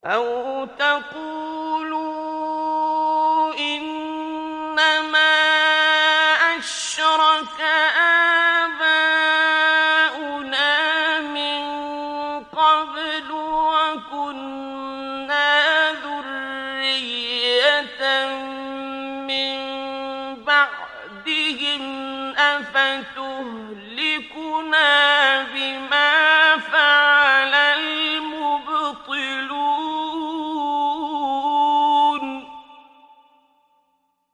أو تقولوا إنما أشرك آباؤنا من قبل وكنا ذرية من بعدهم أفتهلكنا